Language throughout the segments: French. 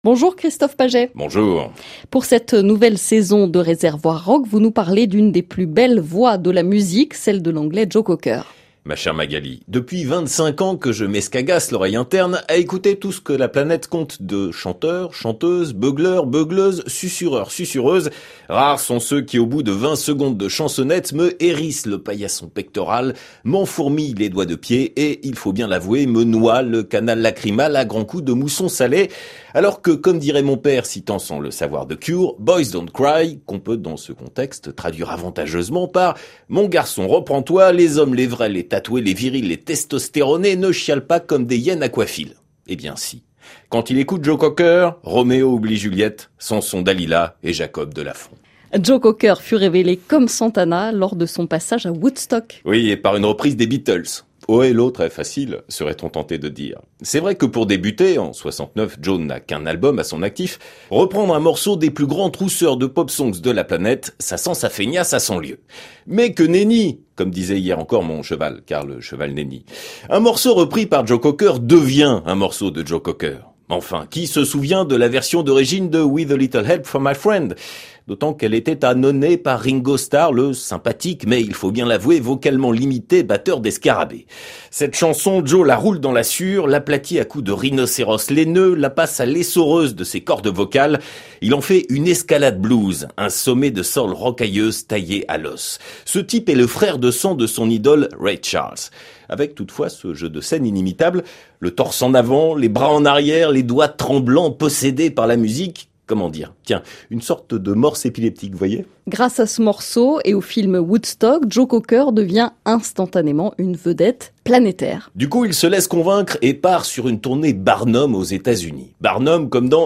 Bonjour Christophe Paget. Bonjour. Pour cette nouvelle saison de Réservoir Rock, vous nous parlez d'une des plus belles voix de la musique, celle de l'anglais Joe Cocker. Ma chère Magali, depuis 25 ans que je m'escagasse l'oreille interne à écouter tout ce que la planète compte de chanteurs, chanteuses, beugleurs, beugleuses, susurreurs, susureuses. Rares sont ceux qui, au bout de 20 secondes de chansonnette, me hérissent le paillasson pectoral, m'enfourmillent les doigts de pied et, il faut bien l'avouer, me noient le canal lacrymal à grands coups de mousson salé. Alors que, comme dirait mon père, citant sans le savoir de Cure, « Boys don't cry », qu'on peut dans ce contexte traduire avantageusement par « Mon garçon, reprends-toi, les hommes, les vrais, les tatoués, les virils, les testostéronés ne chialent pas comme des hyènes aquaphiles. » Eh bien si. Quand il écoute Joe Cocker, Roméo oublie Juliette, Samson Dalila et Jacob de Lafont. Joe Cocker fut révélé comme Santana lors de son passage à Woodstock. Oui, et par une reprise des Beatles. Oh et l'autre est facile, serait-on tenté de dire. C'est vrai que pour débuter, en 69, Joe n'a qu'un album à son actif, reprendre un morceau des plus grands trousseurs de pop songs de la planète, ça sent sa feignasse à 100 lieues. Mais que nenni, comme disait hier encore mon cheval, car le cheval nenni. Un morceau repris par Joe Cocker devient un morceau de Joe Cocker. Enfin, qui se souvient de la version d'origine de With a Little Help from My Friend ? D'autant qu'elle était annonnée par Ringo Starr, le sympathique, mais il faut bien l'avouer, vocalement limité batteur des Scarabées. Cette chanson, Joe la roule dans la sueur, l'aplatit à coups de rhinocéros laineux, la passe à l'essoreuse de ses cordes vocales. Il en fait une escalade blues, un sommet de soul rocailleuse taillé à l'os. Ce type est le frère de sang de son idole Ray Charles. Avec toutefois ce jeu de scène inimitable, le torse en avant, les bras en arrière, les doigts tremblants possédés par la musique. Comment dire ? Tiens, une sorte de morse épileptique, vous voyez ? Grâce à ce morceau et au film Woodstock, Joe Cocker devient instantanément une vedette planétaire. Du coup, il se laisse convaincre et part sur une tournée Barnum aux États-Unis. Barnum comme dans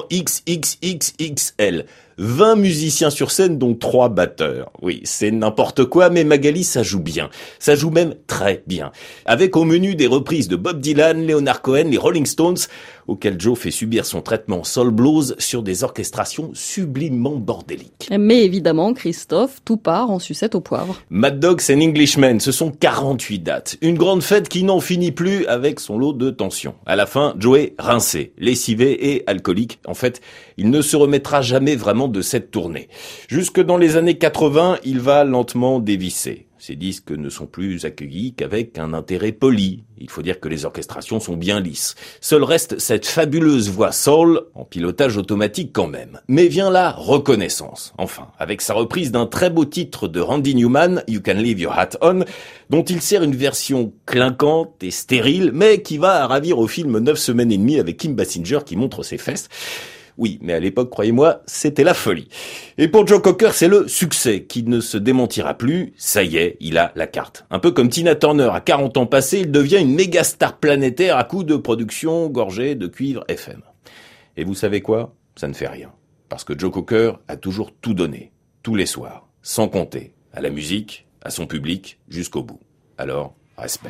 XXXXL. 20 musiciens sur scène, dont 3 batteurs. Oui, c'est n'importe quoi, mais Magali, ça joue bien. Ça joue même très bien. Avec au menu des reprises de Bob Dylan, Leonard Cohen, les Rolling Stones, auxquels Joe fait subir son traitement soul blues sur des orchestrations sublimement bordéliques. Mais évidemment, Christophe, tout part en sucette au poivre. Mad Dogs and Englishmen, ce sont 48 dates. Une grande fête qui n'en finit plus avec son lot de tensions. À la fin, Joe est rincé, lessivé et alcoolique. En fait, il ne se remettra jamais vraiment de cette tournée. Jusque dans les années 80, il va lentement dévisser. Ses disques ne sont plus accueillis qu'avec un intérêt poli. Il faut dire que les orchestrations sont bien lisses. Seul reste cette fabuleuse voix soul, en pilotage automatique quand même. Mais vient la reconnaissance. Enfin, avec sa reprise d'un très beau titre de Randy Newman, You Can Leave Your Hat On, dont il sert une version clinquante et stérile, mais qui va ravir au film 9 semaines et demie avec Kim Basinger qui montre ses fesses. Oui, mais à l'époque, croyez-moi, c'était la folie. Et pour Joe Cocker, c'est le succès qui ne se démentira plus. Ça y est, il a la carte. Un peu comme Tina Turner, à 40 ans passés, il devient une méga star planétaire à coups de production gorgée de cuivre FM. Et vous savez quoi ? Ça ne fait rien. Parce que Joe Cocker a toujours tout donné, tous les soirs, sans compter, à la musique, à son public, jusqu'au bout. Alors, respect.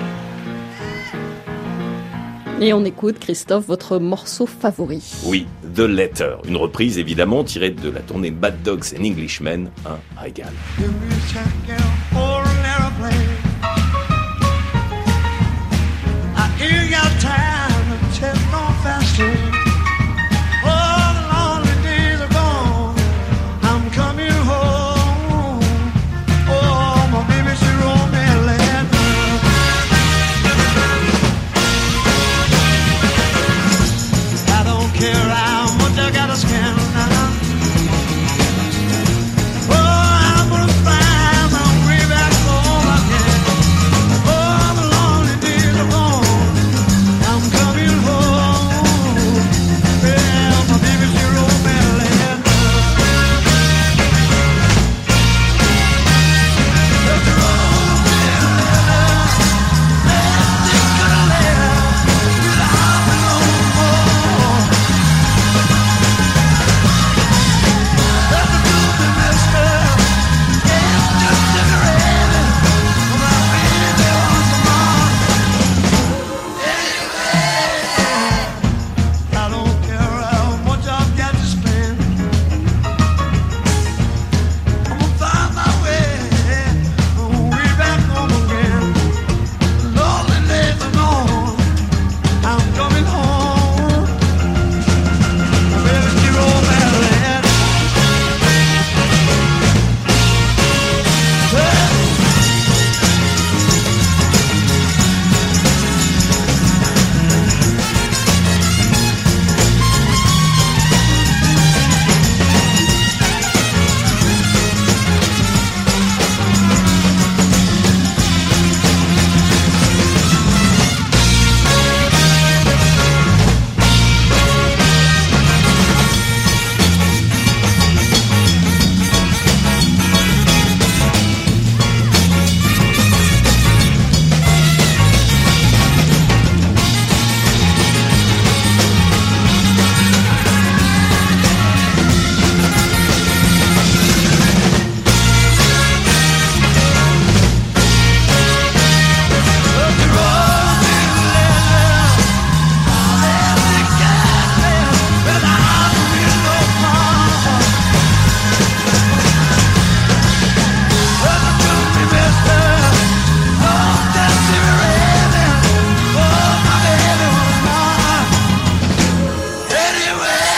Et on écoute, Christophe, votre morceau favori. Oui, The Letter, une reprise évidemment tirée de la tournée Mad Dogs and Englishmen, un régal. away.